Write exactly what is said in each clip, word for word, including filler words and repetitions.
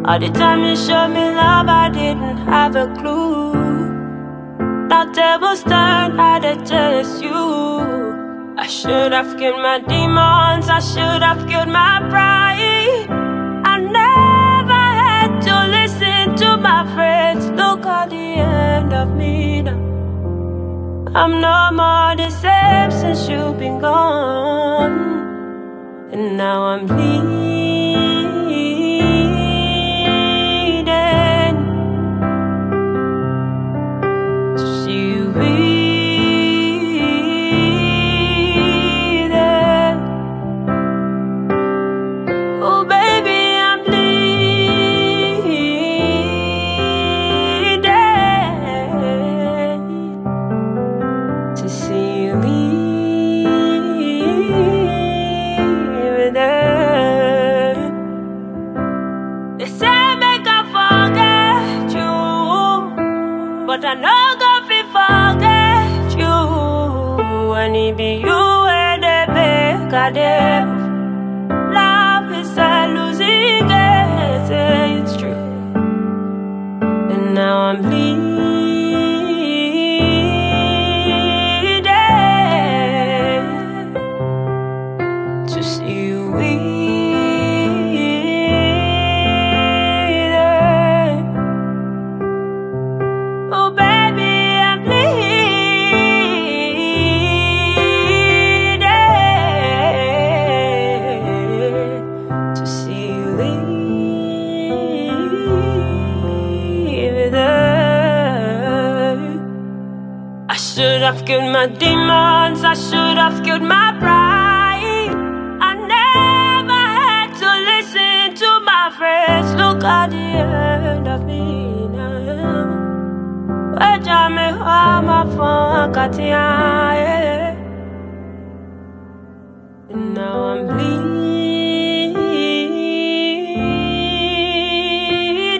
All the time you showed me love, I didn't have a clue. Now tables turned, I had to chase you. I should have killed my demons, I should have killed my pride. I never had to listen to my friends. Look at the end of me now. I'm no more the same since you've been gone. And now I'm bleeding to see you breathing. Oh baby, I'm bleeding to see you leaving. They say make I forget you, but I know God fi forget you. And it be you and the beg of them. Love is a losing game, say it's true. And now I'm bleeding to see you breathing. Oh baby, I'm bleeding to see you leaving. I should have killed my demons, I should have killed my pride. I never had to listen to my friends. Look at the end of me now. Where Jamie Hama from Katia, and now I'm bleeding.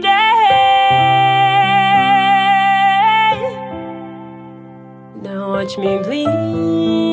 Now watch me bleed.